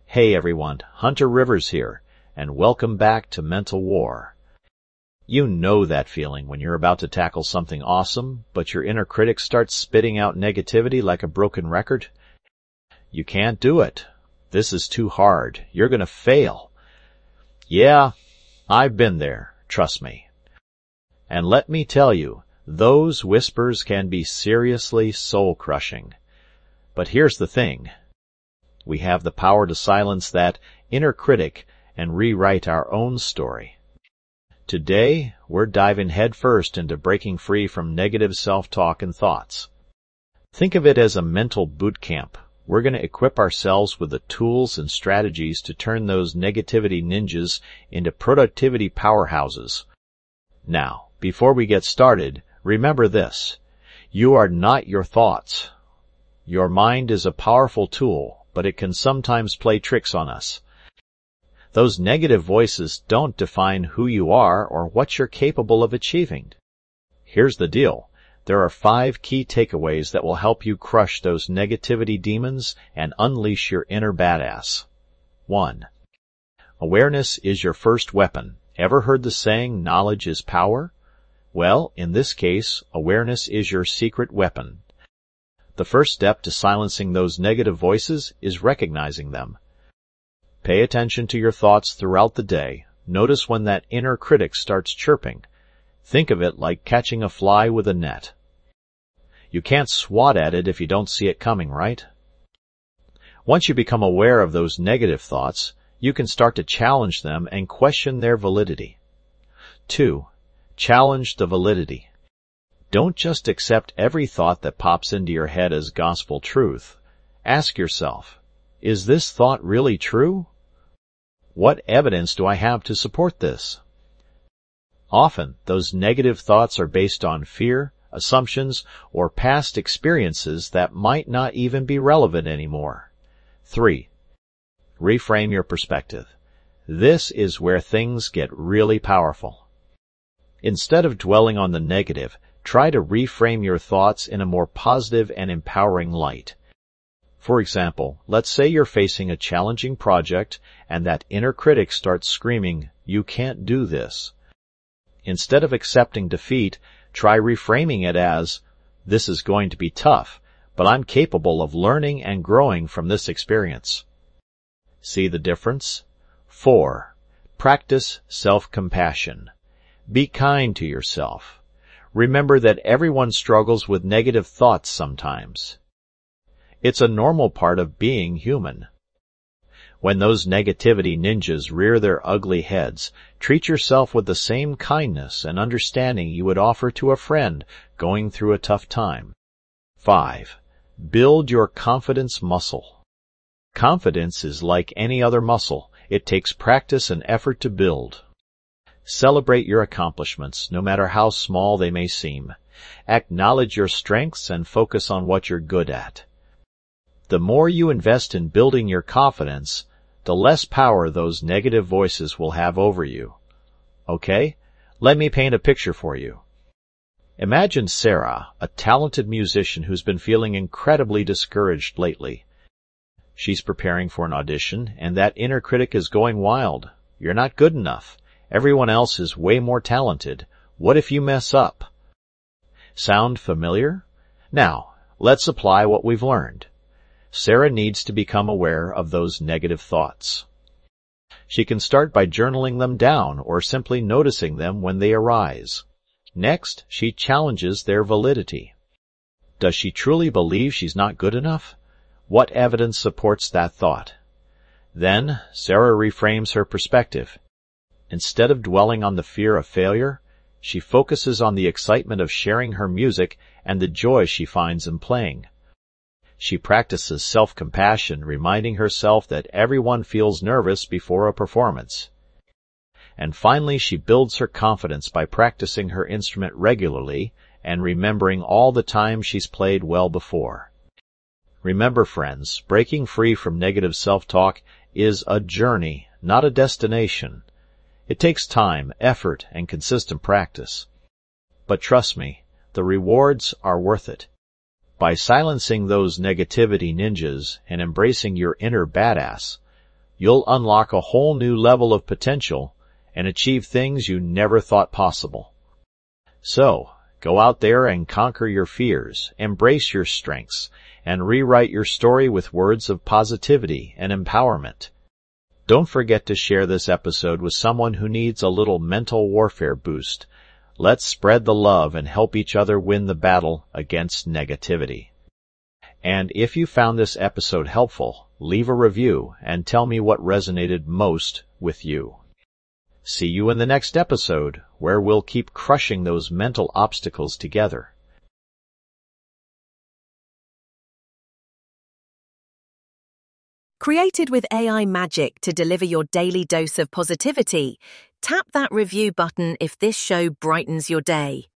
Hey everyone, Hunter Rivers here, and welcome back to Mental War. You know that feeling when you're about to tackle something awesome, but your inner critic starts spitting out negativity like a broken record? You can't do it. This is too hard. You're gonna fail. Yeah, I've been there, trust me. And let me tell you, those whispers can be seriously soul-crushing. But here's the thing. We have the power to silence that inner critic and rewrite our own story. Today, we're diving headfirst into breaking free from negative self-talk and thoughts. Think of it as a mental boot camp. We're going to equip ourselves with the tools and strategies to turn those negativity ninjas into productivity powerhouses. Now, before we get started, remember this. You are not your thoughts. Your mind is a powerful tool, but it can sometimes play tricks on us. Those negative voices don't define who you are or what you're capable of achieving. Here's the deal. There are 5 key takeaways that will help you crush those negativity demons and unleash your inner badass. 1. Awareness is your first weapon. Ever heard the saying, knowledge is power? Well, in this case, awareness is your secret weapon. The first step to silencing those negative voices is recognizing them. Pay attention to your thoughts throughout the day. Notice when that inner critic starts chirping. Think of it like catching a fly with a net. You can't swat at it if you don't see it coming, right? Once you become aware of those negative thoughts, you can start to challenge them and question their validity. 2. Challenge the validity. Don't just accept every thought that pops into your head as gospel truth. Ask yourself, is this thought really true? What evidence do I have to support this? Often, those negative thoughts are based on fear, assumptions, or past experiences that might not even be relevant anymore. 3. Reframe your perspective. This is where things get really powerful. Instead of dwelling on the negative, try to reframe your thoughts in a more positive and empowering light. For example, let's say you're facing a challenging project and that inner critic starts screaming, "You can't do this." Instead of accepting defeat, try reframing it as, "This is going to be tough, but I'm capable of learning and growing from this experience." See the difference? 4. Practice self-compassion. Be kind to yourself. Remember that everyone struggles with negative thoughts sometimes. It's a normal part of being human. When those negativity ninjas rear their ugly heads, treat yourself with the same kindness and understanding you would offer to a friend going through a tough time. 5. Build your confidence muscle. Confidence is like any other muscle. It takes practice and effort to build. Celebrate your accomplishments, no matter how small they may seem. Acknowledge your strengths and focus on what you're good at. The more you invest in building your confidence, the less power those negative voices will have over you. Okay? Let me paint a picture for you. Imagine Sarah, a talented musician who's been feeling incredibly discouraged lately. She's preparing for an audition, and that inner critic is going wild. You're not good enough. Everyone else is way more talented. What if you mess up? Sound familiar? Now, let's apply what we've learned. Sarah needs to become aware of those negative thoughts. She can start by journaling them down or simply noticing them when they arise. Next, she challenges their validity. Does she truly believe she's not good enough? What evidence supports that thought? Then, Sarah reframes her perspective. Instead of dwelling on the fear of failure, she focuses on the excitement of sharing her music and the joy she finds in playing. She practices self-compassion, reminding herself that everyone feels nervous before a performance. And finally, she builds her confidence by practicing her instrument regularly and remembering all the times she's played well before. Remember, friends, breaking free from negative self-talk is a journey, not a destination. It takes time, effort, and consistent practice. But trust me, the rewards are worth it. By silencing those negativity ninjas and embracing your inner badass, you'll unlock a whole new level of potential and achieve things you never thought possible. So, go out there and conquer your fears, embrace your strengths, and rewrite your story with words of positivity and empowerment. Don't forget to share this episode with someone who needs a little mental warfare boost. Let's spread the love and help each other win the battle against negativity. And if you found this episode helpful, leave a review and tell me what resonated most with you. See you in the next episode, where we'll keep crushing those mental obstacles together. Created with AI magic to deliver your daily dose of positivity, tap that review button if this show brightens your day.